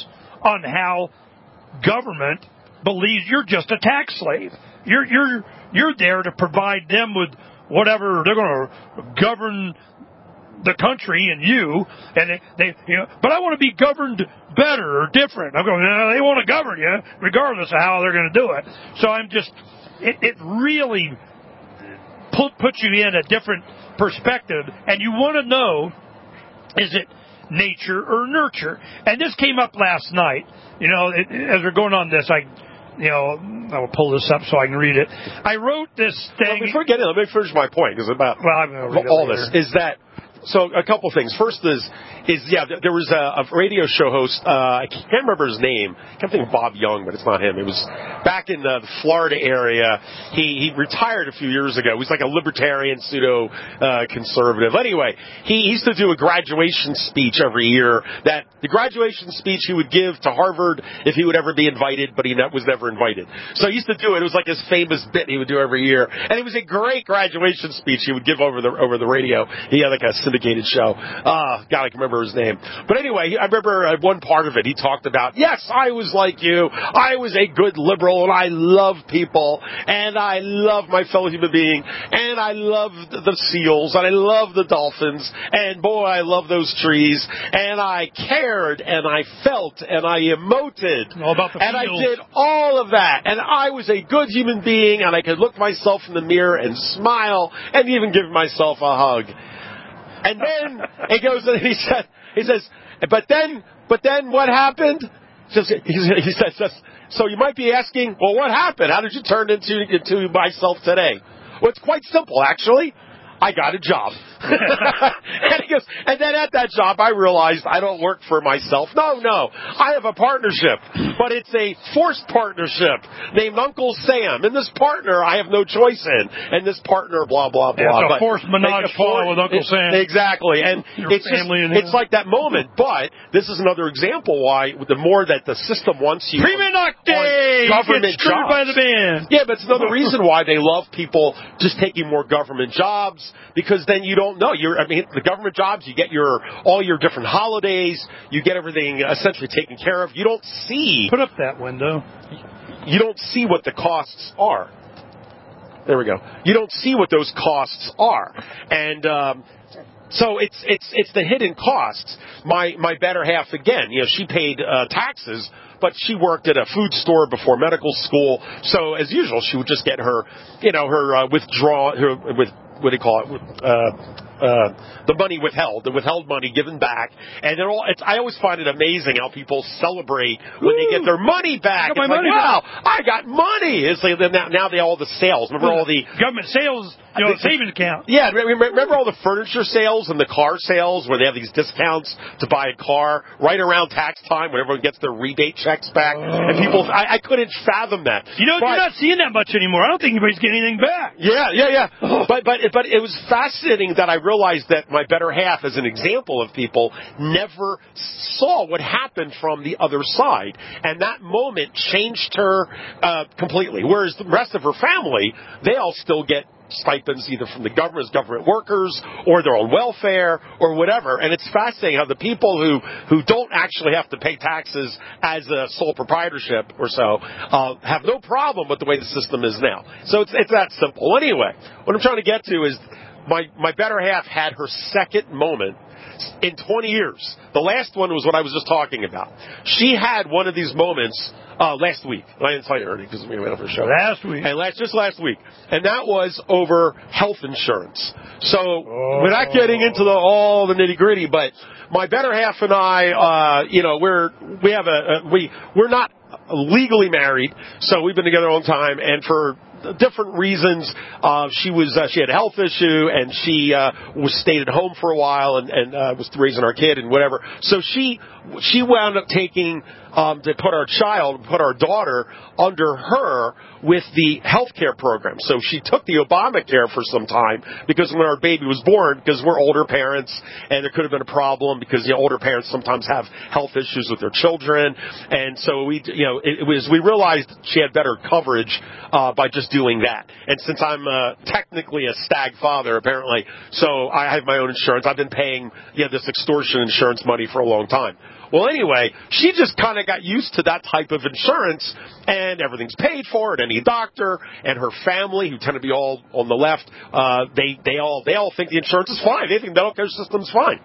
on how government believes you're just a tax slave. You're you're you're there to provide them with whatever they're going to govern the country and you, and they, they, you know. But I want to be governed better or different. I'm going. No, they want to govern you regardless of how they're going to do it. So I'm just. It, it really put puts you in a different perspective, and you want to know: is it nature or nurture? And this came up last night. You know, it, as we're going on this, I. You know, I will pull this up so I can read it. I wrote this thing. Well, before getting it, let me finish my point because about well, I'm gonna read all it this is that. So a couple things. First is, is yeah, there was a, a radio show host, uh, I can't remember his name. I can't think of Bob Young, but it's not him. It was back in the Florida area. He, he retired a few years ago. He was like a libertarian, pseudo-conservative. Uh, anyway, he used to do a graduation speech every year. That the graduation speech he would give to Harvard if he would ever be invited, but he was never invited. So he used to do it. It was like his famous bit he would do every year. And it was a great graduation speech he would give over the over the radio. He had like a syndicated show. Uh, God, I can remember his name. But anyway, I remember uh, one part of it, he talked about, yes, I was like you. I was a good liberal, and I love people, and I love my fellow human being, and I love the seals, and I love the dolphins, and boy, I love those trees, and I cared, and I felt, and I emoted, all about the and fields. I did all of that, and I was a good human being, and I could look myself in the mirror and smile, and even give myself a hug. And then he goes and he said, he says, but then, but then what happened? He says, he says, so you might be asking, well, what happened? How did you turn into, into myself today? Well, it's quite simple, actually. I got a job. And he goes, and then at that job, I realized I don't work for myself. No, no. I have a partnership, but it's a forced partnership named Uncle Sam. And this partner, I have no choice in. And this partner, blah, blah, blah. Yeah, it's a but forced menage a trois with Uncle it, Sam. Exactly. And Your it's just, family and it's like that moment. But this is another example why the more that the system wants you Prima nocte! on government Get screwed jobs. by the band. Yeah, but it's another reason why they love people just taking more government jobs, because then you don't know. You're, I mean, the government jobs, you get your all your different holidays, you get everything essentially taken care of. You don't see. Put up that window. You don't see what the costs are. There we go. You don't see what those costs are, and um, so it's it's it's the hidden costs. My my better half again. You know, she paid uh, taxes, but she worked at a food store before medical school. So as usual, she would just get her, you know, her uh, withdraw her with. What do you call it? Uh, uh, the money withheld, the withheld money given back, and they're all. It's, I always find it amazing how people celebrate when Ooh, they get their money back. It's like, money wow, back. I got money. It's like now, now they all the sales. Remember all the government sales, you know, savings account. Yeah, remember all the furniture sales and the car sales where they have these discounts to buy a car right around tax time when everyone gets their rebate checks back, oh. and people. I, I couldn't fathom that. You know, but, you're not seeing that much anymore. I don't think anybody's getting anything back. Yeah, yeah, yeah. Oh. But but but it was fascinating that I realized that my better half, as an example of people, never saw what happened from the other side. And that moment changed her uh, completely. Whereas the rest of her family, they all still get stipends either from the government as government workers or they're on welfare or whatever. And it's fascinating how the people who, who don't actually have to pay taxes as a sole proprietorship or so uh, have no problem with the way the system is now. So it's, it's that simple. Anyway, what I'm trying to get to is my, my better half had her second moment in twenty years. The last one was what I was just talking about. She had one of these moments uh, last week. I didn't tell you already because we went over the show. Last week. And last, just last week. And that was over health insurance. So, oh. without getting into the, all the nitty gritty, but my better half and I, uh, you know, we're, we have a, a we, we're not legally married, so we've been together a long time, and for different reasons, uh, she was uh, she had a health issue, and she uh, was stayed at home for a while, and, and uh, was raising our kid and whatever. So she she wound up taking um, to put our child, put our daughter under her with the health care program. So she took the Obamacare for some time because when our baby was born, because we're older parents, and there could have been a problem because the you know, older parents sometimes have health issues with their children, and so we you know it, it was we realized she had better coverage uh, by just doing that. And since I'm uh, technically a stag father, apparently, so I have my own insurance. I've been paying you know, this extortion insurance money for a long time. Well, anyway, she just kind of got used to that type of insurance, and everything's paid for at any doctor, and her family, who tend to be all on the left, uh, they, they all they all think the insurance is fine. They think the healthcare system's fine.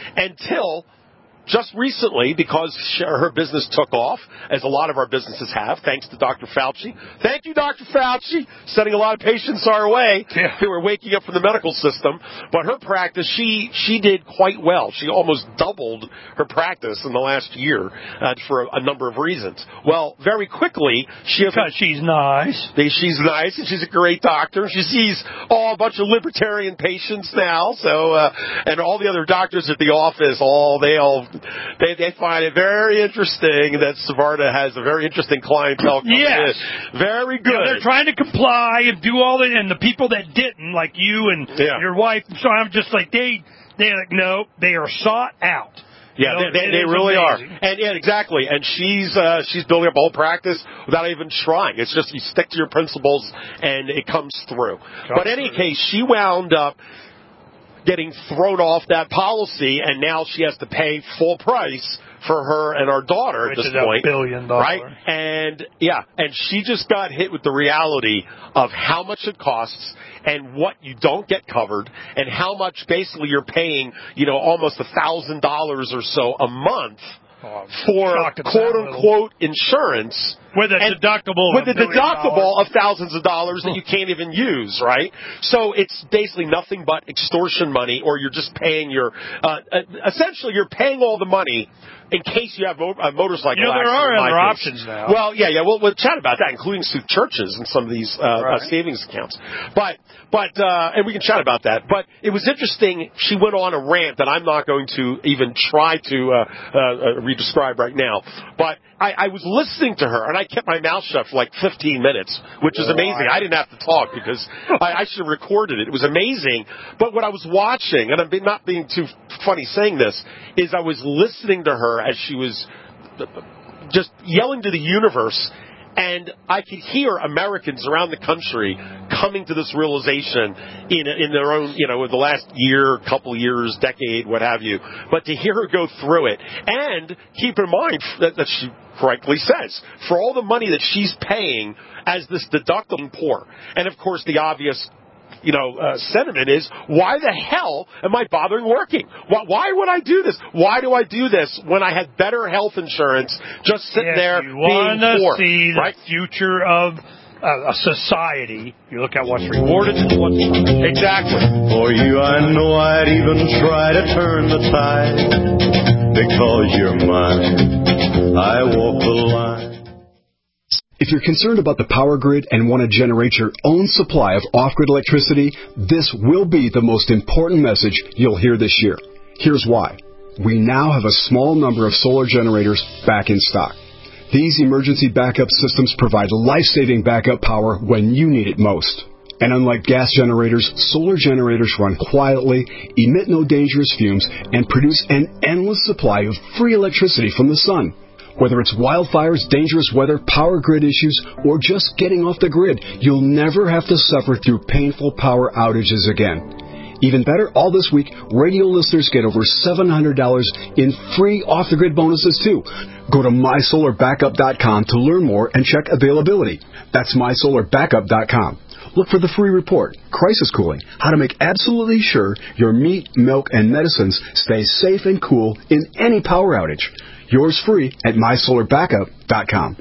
Until just recently, because her business took off, as a lot of our businesses have, thanks to Doctor Fauci. Thank you, Doctor Fauci, sending a lot of patients our way yeah. who are waking up from the medical system. But her practice, she she did quite well. She almost doubled her practice in the last year uh, for a, a number of reasons. Well, very quickly, she because she's nice. She's nice, and she's a great doctor. She sees oh, a bunch of libertarian patients now, so uh, and all the other doctors at the office, all they all. They they find it very interesting that Savarda has a very interesting clientele coming yes. in. Very good. Yeah, they're trying to comply and do all that, and the people that didn't, like you and yeah. your wife, so I'm just like, they, they're like, no, they are sought out. Yeah, you know, they, they, they really amazing. are. And yeah, exactly. And she's uh, she's building up a whole practice without even trying. It's just you stick to your principles and it comes through. Comes but in any through. case, she wound up getting thrown off that policy, and now she has to pay full price for her and our daughter Which at this is point. A billion dollars. Right? And, yeah, and she just got hit with the reality of how much it costs and what you don't get covered and how much basically you're paying, you know, almost a thousand dollars or so a month oh, for quote-unquote insurance. With a and deductible With of a deductible dollars. of thousands of dollars that you can't even use, right? So it's basically nothing but extortion money, or you're just paying your, uh, essentially you're paying all the money in case you have a motorcycle you know, there accident. are other case. options now. Well, yeah, yeah, we'll, we'll chat about that, including through churches and some of these uh, right. uh, savings accounts. But, but, uh, and we can chat about that. But it was interesting. She went on a rant that I'm not going to even try to uh, uh, re-describe right now. But I, I was listening to her, and I kept my mouth shut for like fifteen minutes, which is amazing. I didn't have to talk because I, I should have recorded it. It was amazing. But what I was watching, and I'm not being too funny saying this, is I was listening to her as she was just yelling to the universe, and I could hear Americans around the country coming to this realization in in their own, you know, in the last year, couple years, decade, what have you. But to hear her go through it, and keep in mind that, that she correctly says, for all the money that she's paying as this deductible poor, and of course the obvious you know, uh, sentiment is, why the hell am I bothering working? Why, why would I do this? Why do I do this when I had better health insurance just sitting if there you being poor? See the right? future of uh, a society. You look at what's rewarded and what's not. Exactly. For you, I know I'd even try to turn the tide. Because you're mine, I walk the line. If you're concerned about the power grid and want to generate your own supply of off-grid electricity, this will be the most important message you'll hear this year. Here's why. We now have a small number of solar generators back in stock. These emergency backup systems provide life-saving backup power when you need it most. And unlike gas generators, solar generators run quietly, emit no dangerous fumes, and produce an endless supply of free electricity from the sun. Whether it's wildfires, dangerous weather, power grid issues, or just getting off the grid, you'll never have to suffer through painful power outages again. Even better, all this week, radio listeners get over seven hundred dollars in free off-the-grid bonuses, too. Go to my solar backup dot com to learn more and check availability. That's my solar backup dot com. Look for the free report, Crisis Cooling, how to make absolutely sure your meat, milk, and medicines stay safe and cool in any power outage. Yours free at my solar backup dot com.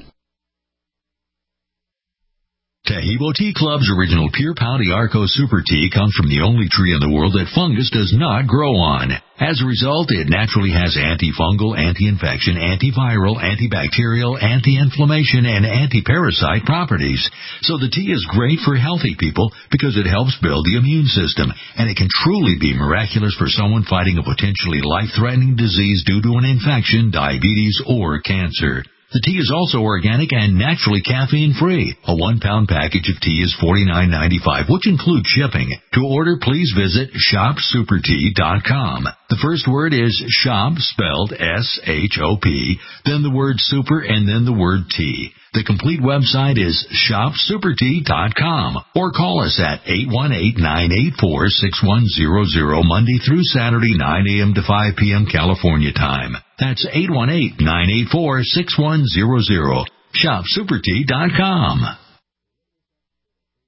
Taheebo Tea Club's original Pure Pouty Arco Super Tea comes from the only tree in the world that fungus does not grow on. As a result, it naturally has antifungal, anti-infection, antiviral, antibacterial, anti-inflammation, and anti-parasite properties. So the tea is great for healthy people because it helps build the immune system, and it can truly be miraculous for someone fighting a potentially life-threatening disease due to an infection, diabetes, or cancer. The tea is also organic and naturally caffeine-free. A one-pound package of tea is forty-nine ninety-five, which includes shipping. To order, please visit shop super tea dot com. The first word is shop, spelled S H O P, then the word super, and then the word tea. The complete website is shop super tea dot com, or call us at eight one eight, nine eight four, six one zero zero Monday through Saturday, nine a.m. to five p.m. California time. That's eight one eight, nine eight four, six one zero zero. shop super tea dot com.